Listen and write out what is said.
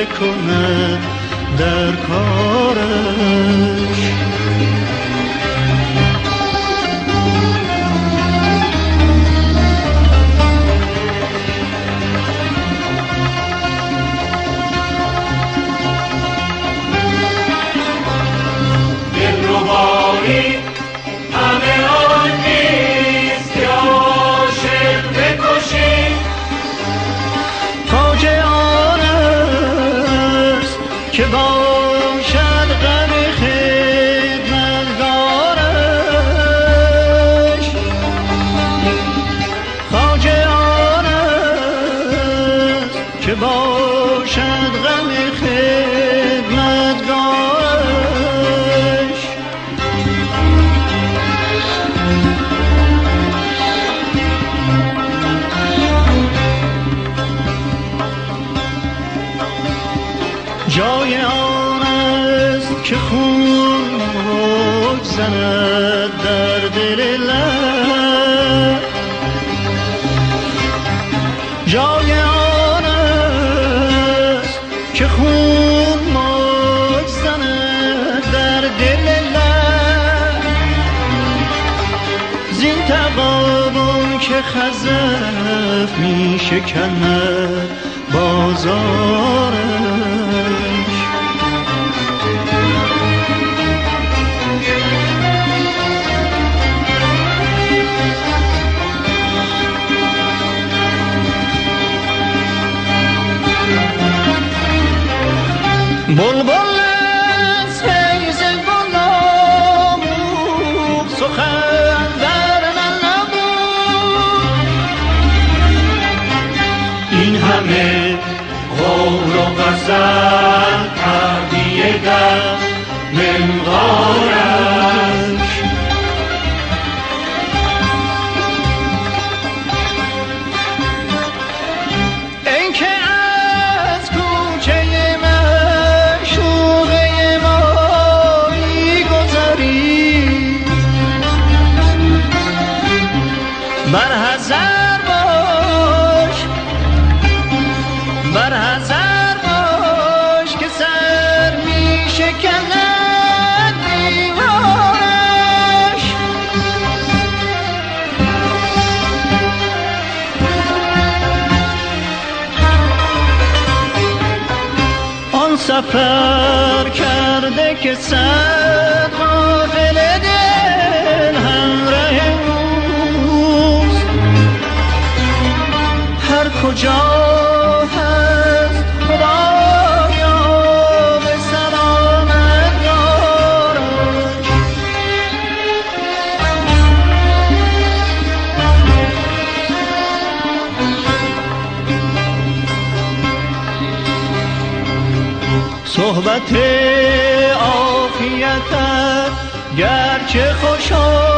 بکنه در کارش. که باشد غم خدمتگارش، خواجه آن است که باشد غم خدمتگارش. جای آن است که خون موج زند در دل لب، جای آن است که خون موج زند در دل لب، زین تغابن که خزف می شکند بازارش. بلبل از فیض گل آموخت، سخن در من نبود. این همه قول و غزل تردیه در منقارش. این که از کوچه معشوقه ما می‌گذری، برحذر باش، برحذر باش که سر می شکند دیوارش. آن سفر کرده که صد غافل دل همراه اوست، هر کجا هست خدایا به سلامت دارش. صحبت عافیتت گرچه خوش